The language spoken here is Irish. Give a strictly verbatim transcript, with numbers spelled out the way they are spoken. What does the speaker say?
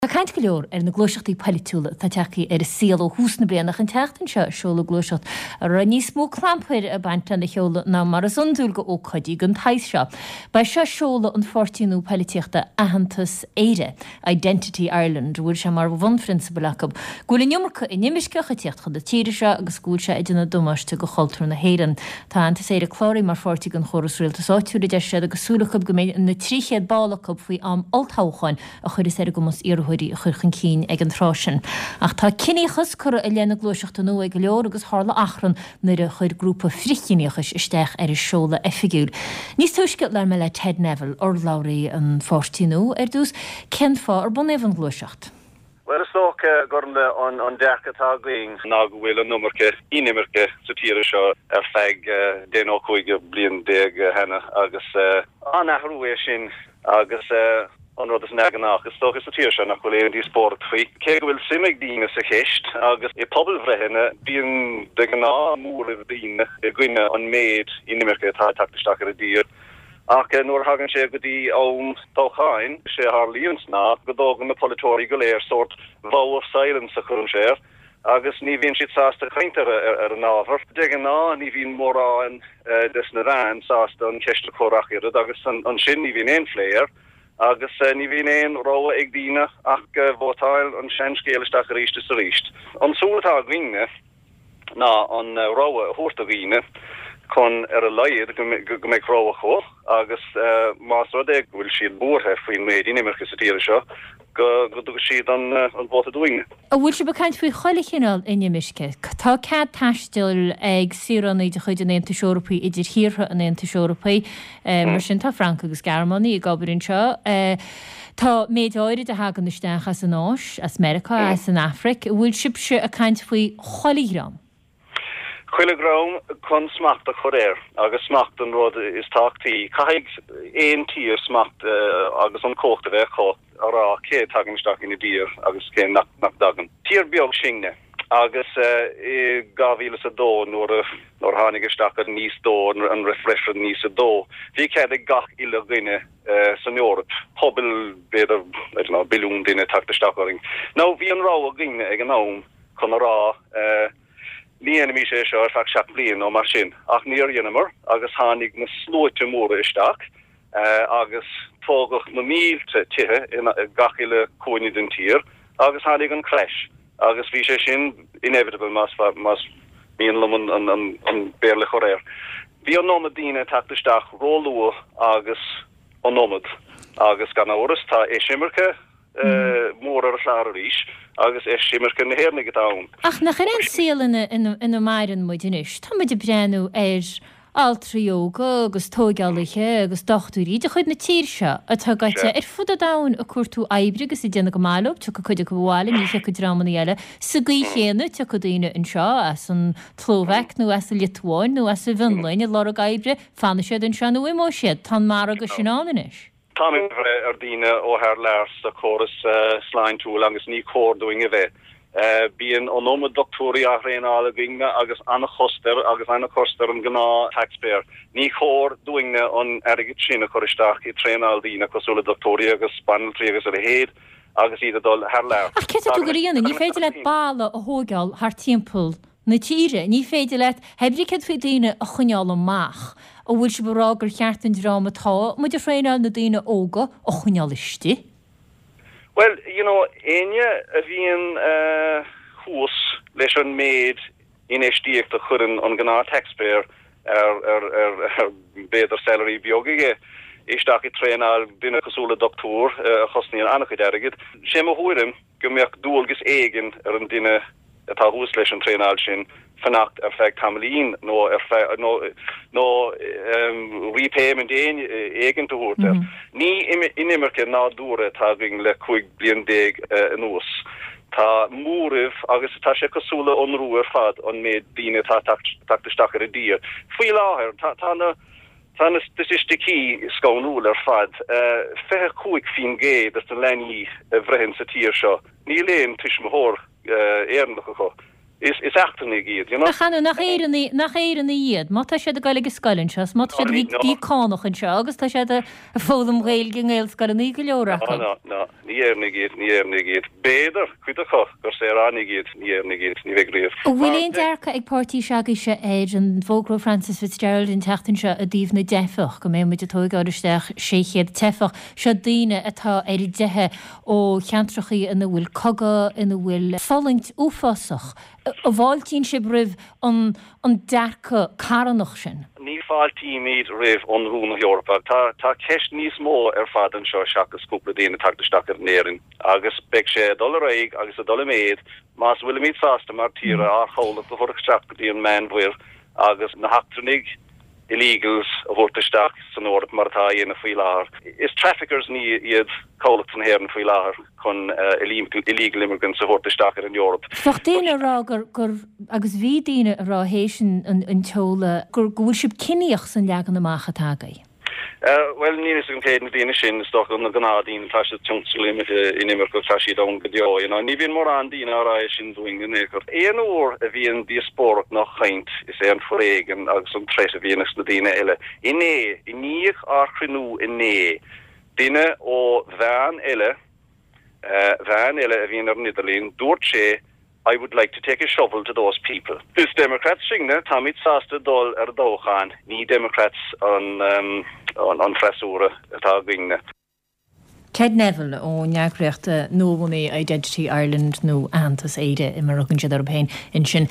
Tá caint go leor ar na glóiseachtaí politúla tá teachí ar síal ó húsna blianach an teachtain seo seola glóiseacht a ra níos mó clampir a baint na cheola ná mar as undúil go ócodí gon tais seo. Ba seo seola an fortínú políteachta ahantas éire, Identity Ireland, bhfuil se mar bhhanfrinsibal acu. Gúil nimmarcha i nimisceach a teacht chun de tíire seo agus gúil se idirna dumaiste go choultú na héireann. Tá antas éire chlóirí mar fortí an chóras rialtas áitiúla de sé agus súlachab go méid na tríchéad bálachab faoi am oltáchain a chuir is éire go mos iarhuií a chuirchan cín ag an trásin. Ach tá cinníchas cur a léna glóiseachta nó ag leor agus hála achran nuair a chuir grúpa frichiníochas isteach ar is seola effigiúil. Níos tuisce le me le Ted Neville or Laurie an fortínú ar dús cen fá ar bon éhan glóiseacht. Well, so uh, gornle on on derkatá going nag wil an nummerke inimmerke satire seo ar feig uh, den ókuige blian deg uh, henne agus uh, an nachrué sin agus uh, an rud is neganach is stogus satire seo nach goléir die sport fri. Ke wil simig dine sa hecht agus e pobl vrehenne bíon de gná moor dine e gwine an méid inimmerke tá takteach a dier. Ach nuair hagan sé go dtí ón tóchain sé haar líons ná go dógan na politóí go léir sort vow of silence a chun sér agus ní bhíonn siad sásta chaintear ar an ábhar. De ná ní bhíon mórráin des na rán sásta an ceiste chorachir agus an sin ní bhíon éon fléir agus ní bhíon éon róha ag díine ach bhótáil an sin scéalaisteach a ríiste sa ríist. An súlatá ghuine ná an róha thuirta ghuine kon er a leid go meid ráha cho agus más rodé bhfuil siad búrthe faoin méid inimmercha satire seo go go dú siad an an bóta dúine. A bhfuil se becaint faoi choilichinál inimisce. Tá cead taistil ag sirannaí de chuid an Aontas Eorpaí idir hiortha an Aontas Eorpaí mar sin tá Franca agus Gearmánaí i gobarinn seo. Tá méid áirid a hagan isteach as an Áis, as America, as an Afric. Bhfuil sibse a caint faoi choiligrám. Chuilegram chun smacht a choréir agus smacht an rud is táchttaí caiig éon tír smacht agus an cóchta bheith cho ará cé tagansteach ina dír agus cé nach nach dagan. Tír beag sinne agus i gáhíle a dó nóair nóair hánig isteach ar níos dó an refresher níos a dó. Bhí cead ag gach ile gine san Eorp, pobl beidir bilún duine tagtaisteach. Ná bhí an rá a gine ag an nám chun ará ní enimi sé seo ar fach seach blian ó mar sin ach níor dhéanamar agus hánig na slóite móra isteach agus tógach na mílte tithe in gachile cóine den tír agus hánig an creis agus bhí sé sin inevitable mas mas míon lom an an an béle choréir. Bhí an nómad díine tagtaisteach rólua agus an nómad agus gan áras tá é simmerke mór ar a chláir ríis agus é simmerke na héirnig a dán. Ach nach ar an síl ina mairan muidinis, tá muid brenn ar altrióga agus tógealaige agus dochtúí de chuid na tír seo a tá gaite ar fud a dán a cuatú ebre agus i déanana go máileh tu go chuide go bhála ní go drámanna eile sa gaí chéanú tu go daine an seo as an tlóhheic nó as a Litváin nó as a bhinlainn i lá a ebre fanna siad an seanú imó siad tá mar agus sináis. Táim ar díine ó haar lers a choras sláin túil agus ní cór doing a bheith. Bíon an nóma doctóí a réála gine agus anna choster agus anna choster an gná taxpayer. Ní chór doing an aige sin a choristeach i tréál díine cosúla doctóí agus spanaltrí agus a héad agus iad dul haar lers. Ach ce tú goíanana, ní féidir le bála a hógáil haar timppul na tíre, ní féidir le hebricad fé daine a chuneáil amach. ó bhfuil se bhrágur cheartan dráma tá, muid a fréinál na daine óga ó chuneálisti? Well, you know, enya a bhíon uh, hús leis an méid in éistíocht a churann an gná taxpayer ar ar ar ar béidir salary biogaige isteach i tréinál duine cosúla doctor a chosníon annach deirigid. Sé mo huirim go mbeadh dúilgus éigen ar an duine atá hús leis an tréinál sin fannacht ar feadh tamlín nó ar feadh nó nó repayment éigen to húirte. Ní inimmerke ná dúra tá bhíon le chuig bliain déag an ús. Tá múrih agus tá sé cosúla onrú ar fad an méid díine tá tagtaisteach ar a dír. Faoi láthir tá na tá na statisticí scónúil ar fad fethe chuig fin géad as na lení a bhreithin sa tír seo. Ní léon tuismthór éarnach go. is is achternig iad, you know? Nachan nach éireanna nach éireanna iad, má tá sé a gaile scoilinn seos, má sé bhí dí cánach an seo, agus tá sé a fódam réil gin éil scoilní go leorach. No, no, ní éarnig iad, ní éarnig iad. Béidir, cuideach gur sé ránig iad, ní éarnig iad, ní bheith Bhfuil dearcha ag pártí seagaí se éid an Fógró Francis Fitzgerald in teachtain se a dtíobh na defach, go mé muid a tógáiristeach séchéad tefach, se daoine atá ar dethe ó cheantrachaí ina bhfuil coga ina bhfuil folingt úfásach. A bháiltín si bribh an dearcha carannach sin. Ní fáiltí míad rih an rúna Europa. Tá tá ceist níos mó ar fad an seo seachas cúpla daoine tagtaisteach ar néirin. Agus beag sé dul réig agus a dul méad, más bhfuil míad sásta mar tíre á chola go thuirteach go dtíon manhuiir agus na hachtranig illegals a bhórtaisteach san orb mar atá dhéana faoi láthair. Is traffickers ní iad cólacht san héireann faoi láthair chun illegal immigrants a bhórtaisteach ar an Europe. Fach daoine rá gur gur agus bhí daoine rá hééisin an teola gur bhfuil sib cineoch san leagan amach atágaí. Uh, well, ní is an céad na daine sin is doch an na gnádaín tá sé tionslim in immer go tá sí dom go deo, you know, ní bhíon mór an daine árá sin doing in éair. Éon úr a bhíon diaspórach nach chaint is é an foréigen agus an tres a bhíon na daine eile. Iné, i níoch archrinú iné, daine ó bhean eile, uh, bhean eile a bhíon ar Nidalín, dúirt sé, I would like to take a shovel to those people. This Democrats singne, Tamit Sasta dol er dochan, ní Democrats on um, on on Frasura atá gwingne. Ced Neville ó neagraíocht nóhaí Identity Ireland nó Antas éide i mar rugann siad ar pein in sin